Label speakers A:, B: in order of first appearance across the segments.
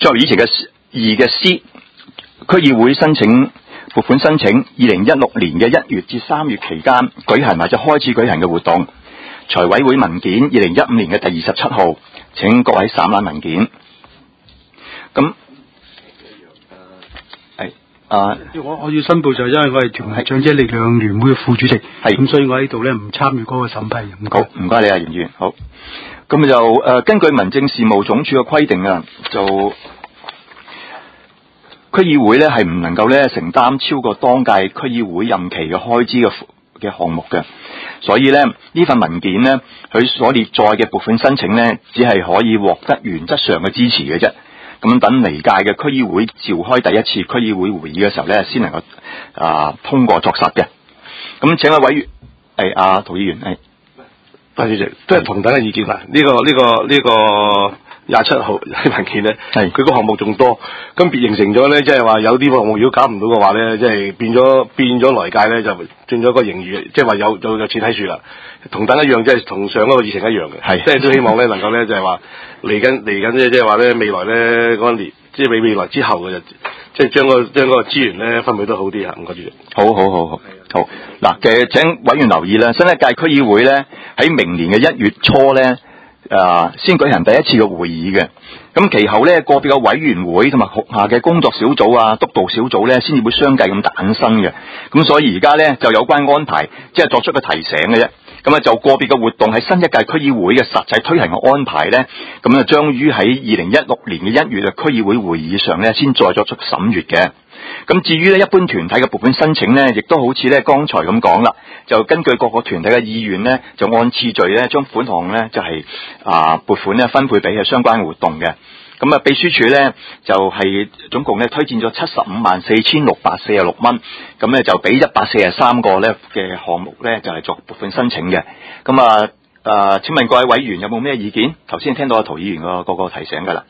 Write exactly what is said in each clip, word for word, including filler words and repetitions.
A: 作為以前嘅二嘅 C， 區議會申請撥款申請二零一六年嘅一月至三月期間舉行或者開始舉行嘅活動，財委會文件二零一五年嘅第二十七號，請各位省覽文件。咁係啊，
B: 我我要申報就係因為我係團結長者力量聯會嘅副主席，係咁，所以我喺度咧唔參與嗰個審批。唔
A: 好，唔該你啊，袁議員。好，咁就誒、呃、根據民政事務總署嘅規定啊，就區議會咧係唔能夠咧承擔超過當屆區議會任期嘅開支嘅嘅項目嘅，所以咧呢份文件咧佢所列載嘅撥款申請咧，只係可以獲得原則上嘅支持嘅啫。咁等嚟屆嘅區議會召開第一次區議會會議嘅時候咧，先能夠啊通過作實嘅。咁請位委員，係阿涂議員，係，
C: 多謝主席，都係同等嘅意見啦。呢、這個呢、這個呢、這個廿七號喺文件咧，係佢個項目仲多，咁變形成咗咧，即係話有啲項目如果搞唔到嘅話咧，即、就、係、是、變咗變咗來屆咧就轉咗個盈餘，即係話有有有錢喺處啦。同等一樣，即係同上嗰個議程一樣嘅，係即係都希望咧能夠咧就係話嚟緊嚟緊咧，即係話咧未來咧嗰年，即係未未來之後嘅就即係將個將個資源咧分配得好啲嚇。唔該主席。
A: 好好好好好嗱嘅，請委員留意啦，新一屆區議會咧喺明年嘅一月初咧。誒、呃，先舉行第一次嘅會議嘅，咁其後咧個別嘅委員會同埋轄下嘅工作小組啊、督導小組咧，先至會相繼咁誕生嘅。咁所以而家咧就有關安排，即係作出個提醒嘅啫。咁啊就個別嘅活動喺新一屆區議會嘅實際推行嘅安排咧，咁啊將於喺二零一六年嘅一月嘅區議會會議上咧，先再作出審閱嘅。咁至於咧一般團體嘅撥款申請咧，亦都好似咧剛才咁講啦，就根據各個團體嘅意願咧，就按次序咧將款項咧就係、是、啊撥款咧分配俾嘅相關嘅活動嘅。咁啊秘書處咧就係、是、總共咧推薦咗七十五萬四千六百四十六蚊，咁咧就俾一百四十三個咧嘅項目咧就係、是、作撥款申請嘅。咁啊啊，請問各位委員有冇咩意見？頭先聽到阿涂議員個個個提醒噶啦。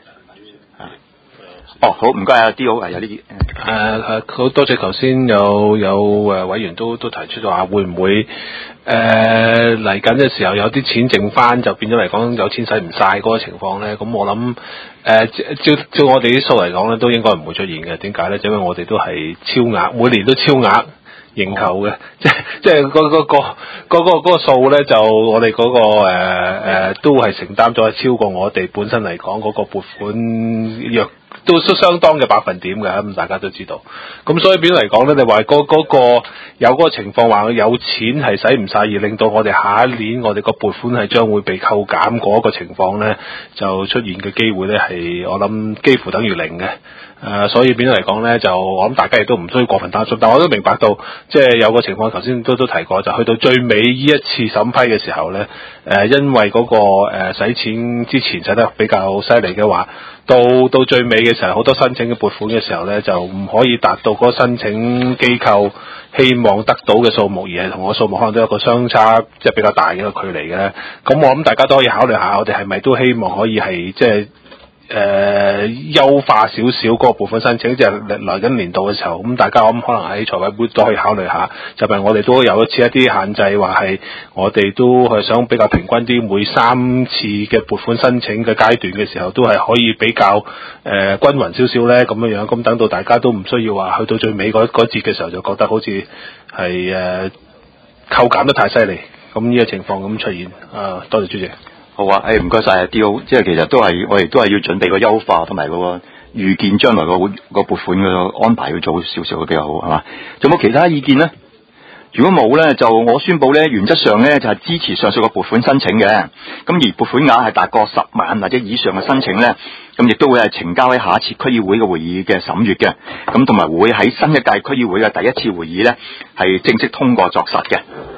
A: 哦，好，唔該啊 ，D O 係有呢啲。誒
D: 誒，好多謝頭先有有誒委員都都提出咗話，會唔會誒嚟緊嘅時候有啲錢剩翻，就變咗嚟講有錢使唔晒嗰個情況咧？咁我諗誒、呃、照照我哋啲數嚟講咧，都應該唔會出現嘅。點解咧？就因為我哋都係超額，每年都超額認購嘅，即即係嗰嗰個嗰、嗰個嗰、嗰個數咧，就我哋嗰、嗰個誒誒、呃、都係承擔咗超過我哋本身嚟講嗰個撥款約。都相當嘅百分點嘅，咁大家都知道。咁所以變嚟講咧，你話嗰嗰個有嗰個情況話有錢係使唔晒，而令到我哋下一年我哋個撥款係將會被扣減嗰個情況咧，就出現嘅機會咧係我諗幾乎等於零嘅。誒、呃，所以變咗嚟講咧，就我諗大家亦都唔需要過分擔心。但我都明白到，即係有個情況，頭先都都提過，就去到最尾呢一次審批嘅時候咧，誒、呃，因為嗰、嗰個誒使、呃、錢之前使得比較犀利嘅話。到到最尾嘅時候，好多申請嘅撥款嘅時候咧，就唔可以達到嗰個申請機構希望得到嘅數目，而係同個數目可能都有個相差，即係比較大嘅一個距離嘅咧。咁我諗大家都可以考慮下，我哋係咪都希望可以係即係誒優化少少嗰個撥款申請，即係來緊年度嘅時候，咁大家我諗可能喺財委會都可以考慮下，就係我哋都有一次一啲限制，話係我哋都係想比較平均啲，每三次嘅撥款申請嘅階段嘅時候，都係可以比較誒、呃、均勻少少咧，咁樣樣，咁等到大家都唔需要話去到最尾嗰嗰節嘅時候，就覺得好似係誒扣減得太犀利，咁呢個情況咁出現。啊，多謝主席。
A: 好啊，誒唔該晒啊 D O， 即係其實都係我哋都係要準備個優化同埋嗰個預見將來個個撥款嘅安排要做少少嘅比較好，係嘛？仲有冇其他意見呢？如果冇咧，就我宣佈咧，原則上咧就係、是、支持上述嘅撥款申請嘅。咁而撥款額係達過十萬或者以上嘅申請咧，咁亦都會係呈交喺下一次區議會嘅會議嘅審閱嘅。咁同埋會喺新一屆區議會嘅第一次會議咧係正式通過作實嘅。